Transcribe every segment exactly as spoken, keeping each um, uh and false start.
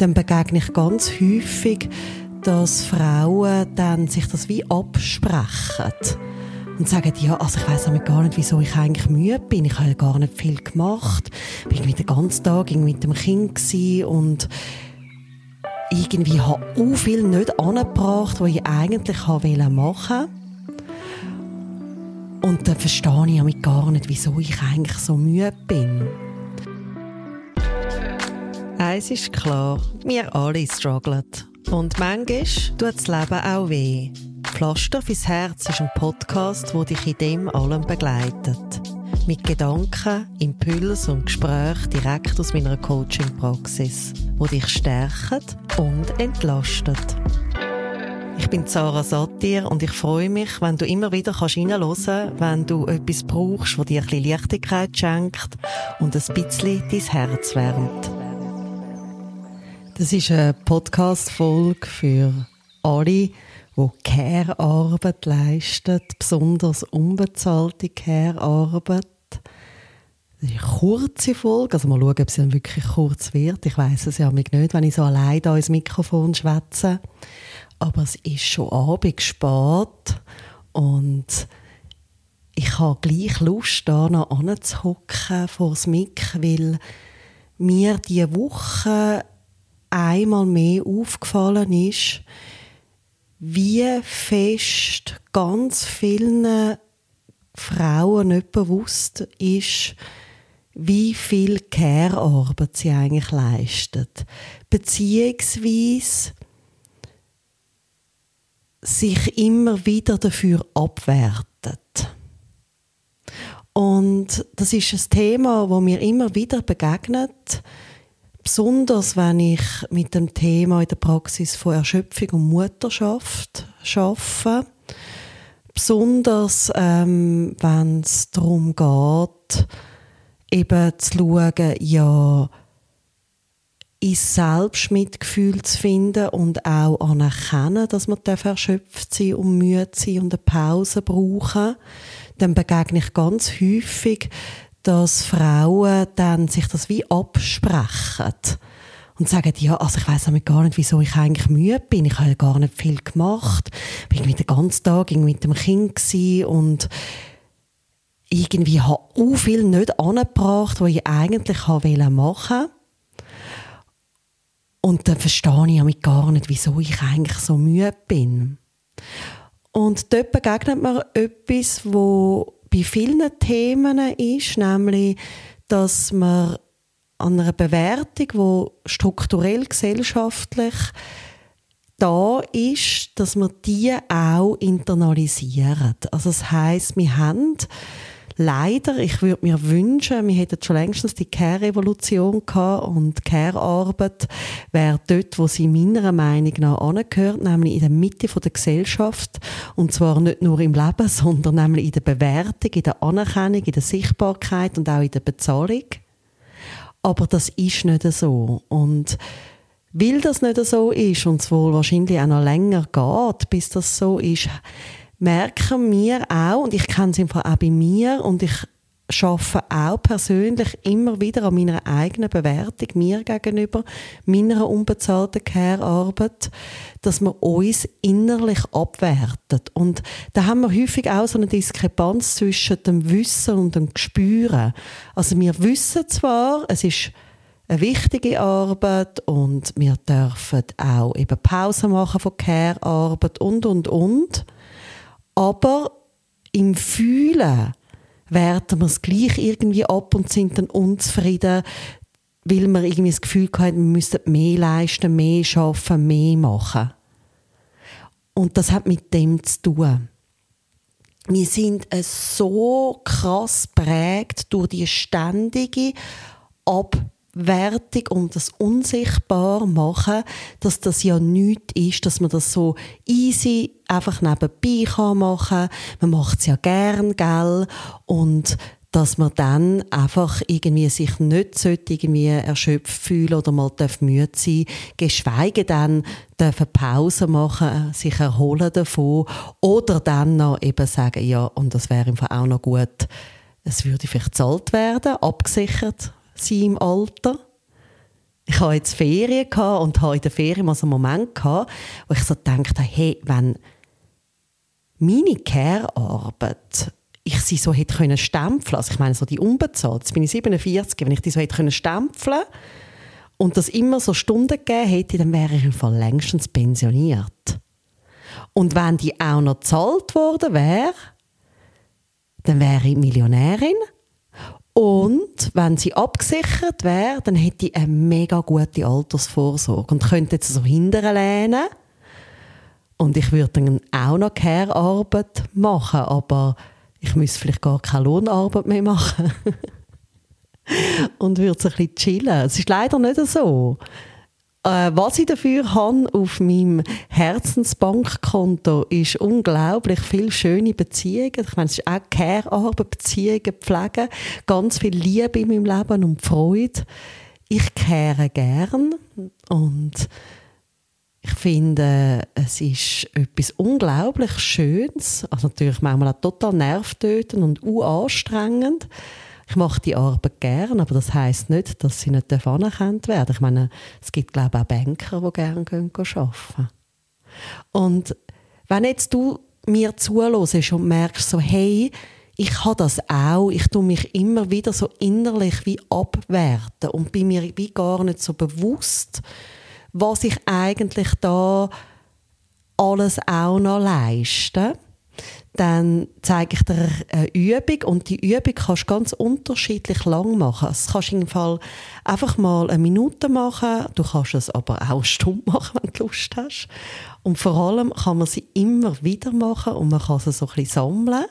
dann begegne ich ganz häufig, dass Frauen dann sich das wie absprechen und sagen, ja, also ich weiss gar nicht, wieso ich eigentlich müde bin. Ich habe ja gar nicht viel gemacht. Ich war den ganzen Tag mit dem Kind und irgendwie habe ich auch viel nicht angebracht, was ich eigentlich machen wollte. Und dann verstehe ich damit gar nicht, wieso ich eigentlich so müde bin. Eins ist klar, wir alle strugglen. Und manchmal tut das Leben auch weh. «Pflaster fürs Herz» ist ein Podcast, der dich in dem allem begleitet. Mit Gedanken, Impulsen und Gesprächen direkt aus meiner Coaching-Praxis, die dich stärken und entlasten. Ich bin Sarah Satir und ich freue mich, wenn du immer wieder reinhören kannst, wenn du etwas brauchst, das dir ein bisschen Leichtigkeit schenkt und ein bisschen dein Herz wärmt. Das ist eine Podcast-Folge für alle, die Care-Arbeit leisten, besonders unbezahlte Care-Arbeit. Das ist eine kurze Folge, also mal schauen, ob sie dann wirklich kurz wird. Ich weiss es ja nicht, wenn ich so allein da ins Mikrofon schwätze. Aber es ist schon Abend spät und ich habe gleich Lust, da noch hinzuhocken vor das Mic, weil mir diese Woche einmal mehr aufgefallen ist, wie fest ganz vielen Frauen nicht bewusst ist, wie viel Care-Arbeit sie eigentlich leisten. Beziehungsweise sich immer wieder dafür abwertet. Und das ist ein Thema, das mir immer wieder begegnet, besonders wenn ich mit dem Thema in der Praxis von Erschöpfung und Mutterschaft arbeite. Besonders ähm, wenn es darum geht, eben zu schauen, ja, ins Selbstmitgefühl zu finden und auch anerkennen, dass man erschöpft sein und müde sein und eine Pause brauchen. Dann begegne ich ganz häufig, dass Frauen dann sich das wie absprechen und sagen, ja, also ich weiss gar nicht, wieso ich eigentlich müde bin. Ich habe ja gar nicht viel gemacht. Ich war den ganzen Tag mit dem Kind und irgendwie habe ich auch viel nicht angebracht, was ich eigentlich machen wollte. Und dann verstehe ich damit gar nicht, wieso ich eigentlich so müde bin. Und dort begegnet mir etwas, wo bei vielen Themen ist, nämlich, dass man an einer Bewertung, die strukturell gesellschaftlich da ist, dass man die auch internalisiert. Also das heisst, wir haben leider, ich würde mir wünschen, wir hätten schon längstens die Care-Revolution gehabt und Care-Arbeit wäre dort, wo sie meiner Meinung nach angehört, nämlich in der Mitte der Gesellschaft. Und zwar nicht nur im Leben, sondern nämlich in der Bewertung, in der Anerkennung, in der Sichtbarkeit und auch in der Bezahlung. Aber das ist nicht so. Und weil das nicht so ist und es wohl wahrscheinlich auch noch länger geht, bis das so ist, merken wir auch, und ich kenne es einfach auch bei mir, und ich arbeite auch persönlich immer wieder an meiner eigenen Bewertung, mir gegenüber, meiner unbezahlten Care-Arbeit, dass wir uns innerlich abwertet. Und da haben wir häufig auch so eine Diskrepanz zwischen dem Wissen und dem Gespüren. Also wir wissen zwar, es ist eine wichtige Arbeit und wir dürfen auch eben Pause machen von Care-Arbeit und, und, und. Aber im Fühlen werten wir es gleich irgendwie ab und sind dann unzufrieden, weil wir irgendwie das Gefühl haben, wir müssten mehr leisten, mehr arbeiten, mehr machen. Und das hat mit dem zu tun. Wir sind so krass prägt durch die ständige Abwertung und das unsichtbar machen, dass das ja nichts ist, dass man das so easy einfach nebenbei kann machen. Man macht es ja gern, gell? Und dass man dann einfach irgendwie sich nicht irgendwie erschöpft fühlen oder mal müde sein, geschweige denn dürfen Pause machen, sich erholen davon oder dann noch eben sagen, ja, und das wäre einfach auch noch gut, es würde vielleicht gezahlt werden, abgesichert sein im Alter. Ich hatte jetzt Ferien und hatte in der Ferien mal so einen Moment gehabt, wo ich so gedacht habe, hey, wenn meine Care-Arbeit, ich sie so hätte können stempeln, also ich meine so die unbezahlt, jetzt bin ich siebenundvierzig, wenn ich die so hätte können stempeln und das immer so Stunden gegeben hätte, dann wäre ich im Fall längstens pensioniert. Und wenn die auch noch gezahlt worden wäre, dann wäre ich Millionärin. Und wenn sie abgesichert wäre, dann hätte ich eine mega gute Altersvorsorge und könnte jetzt so hinterher lehnen. Und ich würde dann auch noch Care-Arbeit machen, aber ich müsste vielleicht gar keine Lohnarbeit mehr machen. Und würde so ein bisschen chillen. Es ist leider nicht so. Äh, was ich dafür habe auf meinem Herzensbankkonto, ist unglaublich viele schöne Beziehungen. Ich meine, es ist auch Care-Arbeit, Beziehungen pflegen, ganz viel Liebe in meinem Leben und Freude. Ich care gern und ich finde, es ist etwas unglaublich Schönes, also natürlich manchmal auch total nervtötend und anstrengend. Ich mache die Arbeit gerne, aber das heisst nicht, dass sie nicht anerkannt werden. Ich meine, es gibt, glaube ich, auch Banker, die gerne arbeiten. Und wenn jetzt du mir zuhörst und merkst so, hey, ich habe das auch, ich tue mich immer wieder so innerlich wie abwerten und bin mir wie gar nicht so bewusst, was ich eigentlich da alles auch noch leiste, dann zeige ich dir eine Übung und die Übung kannst du ganz unterschiedlich lang machen. Das kannst du im Fall einfach mal eine Minute machen, du kannst es aber auch eine Stunde machen, wenn du Lust hast. Und vor allem kann man sie immer wieder machen und man kann sie so ein bisschen sammeln.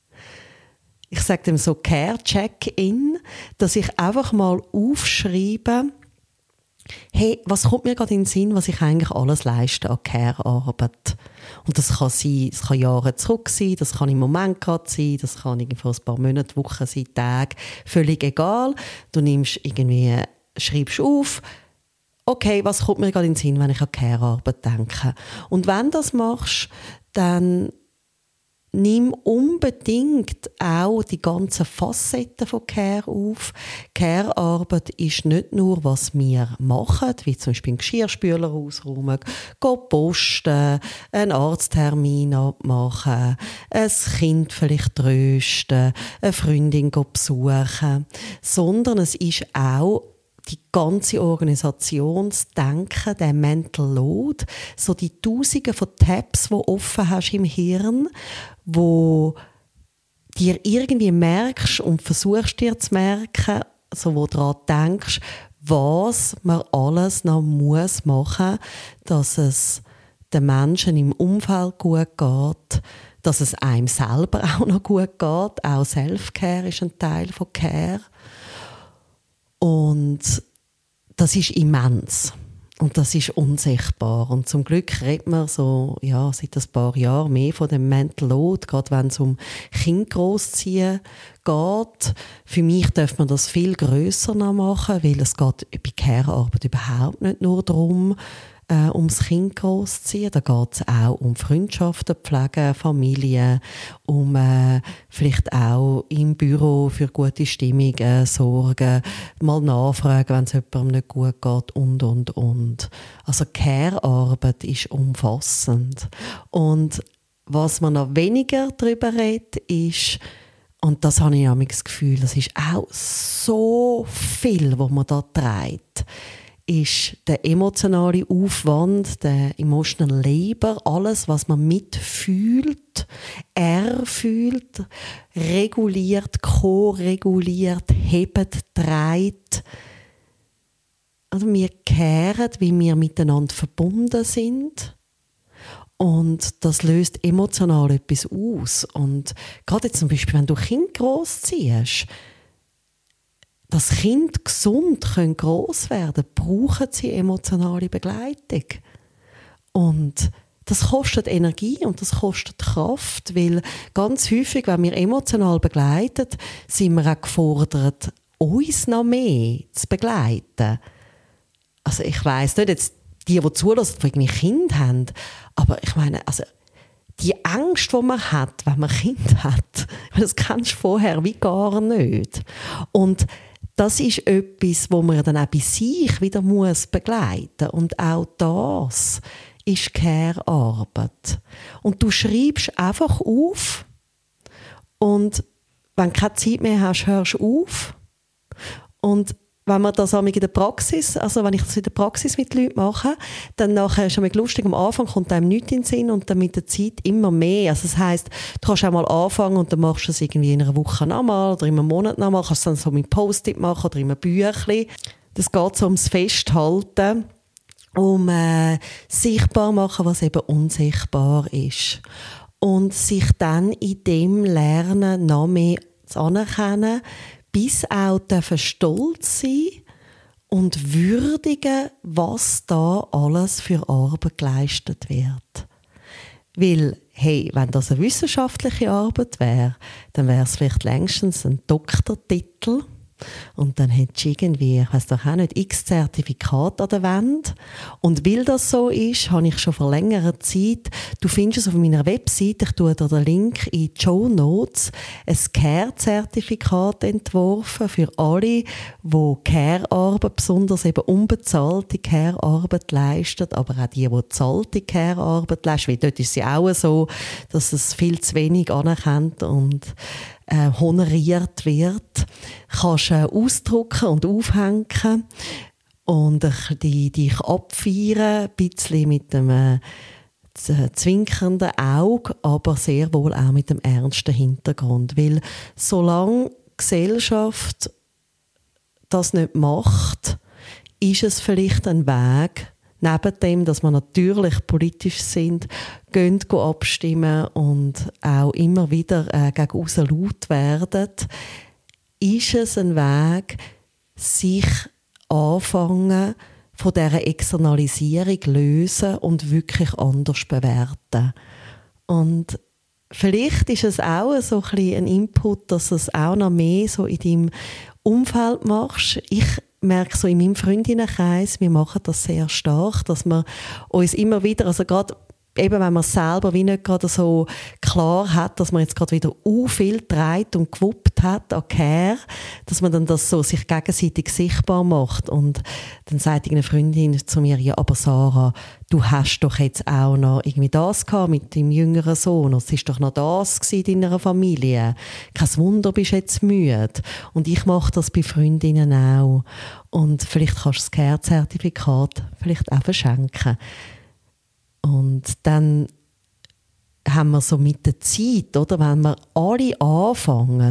Ich sage dem so Care-Check-In, dass ich einfach mal aufschreibe, hey, was kommt mir gerade in den Sinn, was ich eigentlich alles leiste an Care-Arbeit? Und das kann sein, das kann Jahre zurück sein, das kann im Moment gerade sein, das kann irgendwie vor ein paar Monaten, Wochen sein, Tage, völlig egal. Du nimmst irgendwie, schreibst auf, okay, was kommt mir gerade in den Sinn, wenn ich an Care-Arbeit denke? Und wenn du das machst, dann nimm unbedingt auch die ganzen Facetten von Care auf. Care-Arbeit ist nicht nur, was wir machen, wie zum Beispiel einen Geschirrspüler ausräumen, gehen posten, einen Arzttermin abmachen, ein Kind vielleicht trösten, eine Freundin besuchen, sondern es ist auch die ganze Organisationsdenken, der Mental Load, so die Tausende von Tabs, die du offen hast im Hirn, wo dir irgendwie merkst und versuchst dir zu merken, so wo du daran denkst, was man alles noch muss machen, dass es den Menschen im Umfeld gut geht, dass es einem selber auch noch gut geht. Auch Self-Care ist ein Teil von Care. Und das ist immens. Und das ist unsichtbar. Und zum Glück redet man so, ja, seit ein paar Jahren mehr von dem Mental Load, gerade wenn es um Kind großziehen geht. Für mich darf man das viel grösser noch machen, weil es geht bei Care-Arbeit überhaupt nicht nur darum, äh, ums Kind großziehen. Da geht es auch um Freundschaften pflegen, Familie, um äh, vielleicht auch im Büro für gute Stimmung äh, sorgen, mal nachfragen, wenn es jemandem nicht gut geht und, und, und. Also Care-Arbeit ist umfassend. Und was man noch weniger darüber redet, ist, und das habe ich auch das Gefühl, das ist auch so viel, was man da trägt, ist der emotionale Aufwand, der emotional Labor, alles, was man mitfühlt, erfühlt, reguliert, ko-reguliert, hebt, trägt. Also wir kehren, wie wir miteinander verbunden sind. Und das löst emotional etwas aus. Und gerade jetzt zum Beispiel, wenn du Kind großziehst, dass Kinder gesund groß werden können, brauchen sie emotionale Begleitung. Und das kostet Energie und das kostet Kraft, weil ganz häufig, wenn wir emotional begleiten, sind wir auch gefordert, uns noch mehr zu begleiten. Also ich weiss nicht, jetzt die, die zulassen, die irgendwie Kinder haben, aber ich meine, also die Angst, die man hat, wenn man Kind hat, das kennst du vorher wie gar nicht. Und das ist etwas, wo man dann auch bei sich wieder muss begleiten. Und auch das ist Care-Arbeit. Und du schreibst einfach auf und wenn du keine Zeit mehr hast, hörst du auf. Und wenn man das in der Praxis, also wenn ich das in der Praxis mit Leuten mache, dann nachher ist es lustig, am Anfang kommt einem nichts in den Sinn und dann mit der Zeit immer mehr. Also das heisst, du kannst auch mal anfangen und dann machst du es irgendwie in einer Woche nochmal oder in einem Monat nochmal, kannst du dann so mit Post-it machen oder in einem Büchlein. Das geht so ums Festhalten, um äh, sichtbar machen, was eben unsichtbar ist. Und sich dann in dem Lernen noch mehr zu anerkennen, bis auch stolz sein und würdigen, was da alles für Arbeit geleistet wird. Weil, hey, wenn das eine wissenschaftliche Arbeit wäre, dann wäre es vielleicht längstens ein Doktortitel. Und dann hättest du irgendwie, ich weiss doch auch nicht, x Zertifikate an der Wand. Und weil das so ist, habe ich schon vor längerer Zeit, du findest es auf meiner Webseite, ich tue dir den Link in die Show Notes, ein Care-Zertifikat entworfen für alle, die Care-Arbeit, besonders eben unbezahlte Care-Arbeit leisten, aber auch die, die bezahlte Care-Arbeit leisten, weil dort ist es ja auch so, dass es viel zu wenig anerkannt und Äh, honoriert wird, kannst du äh, ausdrucken und aufhängen und äh, die, dich abfeiern, ein bisschen mit dem äh, zwinkernden Auge, aber sehr wohl auch mit dem ernsten Hintergrund. Weil solange die Gesellschaft das nicht macht, ist es vielleicht ein Weg, neben dem, dass wir natürlich politisch sind, gehen abstimmen und auch immer wieder äh, gegen aussen laut werden, ist es ein Weg, sich anfangen, von dieser Externalisierung lösen und wirklich anders bewerten. Und vielleicht ist es auch so ein bisschen ein Input, dass du es auch noch mehr so in deinem Umfeld machst. Ich merke so in meinem Freundinnenkreis, wir machen das sehr stark, dass wir uns immer wieder, also gerade eben wenn man selber wie nicht gerade so klar hat, dass man jetzt gerade wieder u viel dreht und gewuppt hat an Care, dass man dann das so sich gegenseitig sichtbar macht. Und dann sagt eine Freundin zu mir, ja, aber Sarah, du hast doch jetzt auch noch irgendwie das gehabt mit deinem jüngeren Sohn. Es ist doch noch das in deiner Familie. Kein Wunder, bist jetzt müde. Und ich mache das bei Freundinnen auch. Und vielleicht kannst du das Care-Zertifikat vielleicht auch verschenken. Und dann haben wir so mit der Zeit, oder, wenn wir alle anfangen,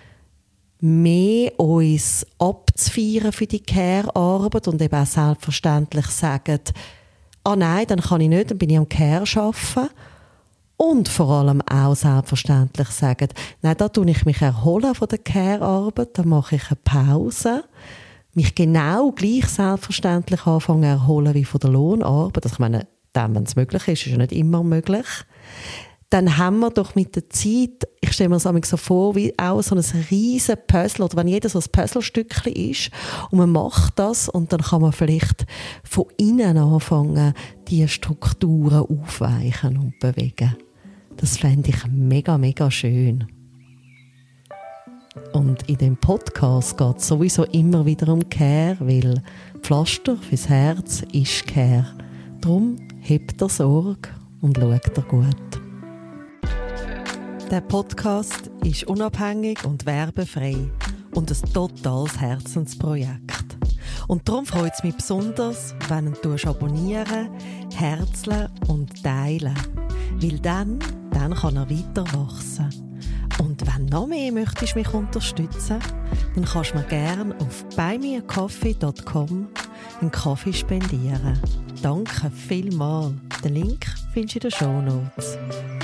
mehr uns abzufeiern für die Care-Arbeit und eben auch selbstverständlich sagen, ah nein, dann kann ich nicht, dann bin ich am Care arbeiten. Und vor allem auch selbstverständlich sagen, nein, da tue ich mich erholen von der Care-Arbeit, dann mache ich eine Pause. Mich genau gleich selbstverständlich anfangen zu erholen wie von der Lohnarbeit. Also ich meine, dann, wenn es möglich ist, ist ja nicht immer möglich. Dann haben wir doch mit der Zeit, ich stelle mir das so vor, wie auch so ein riesen Puzzle, oder wenn jeder so ein Puzzlestückchen ist und man macht das und dann kann man vielleicht von innen anfangen, diese Strukturen aufweichen und bewegen. Das fände ich mega, mega schön. Und in dem Podcast geht es sowieso immer wieder um Care, weil Pflaster fürs Herz ist Care. Darum hebt er Sorge und schaut er gut. Der Podcast ist unabhängig und werbefrei und ein totales Herzensprojekt. Und darum freut es mich besonders, wenn du abonnieren, herzeln und teilen. Weil dann, dann kann er weiter wachsen. Und wenn du noch mehr möchtest mich unterstützen, dann kannst du mir gerne auf buymeacoffee dot com einen Kaffee spendieren. Danke vielmals. Den Link findest du in den Shownotes.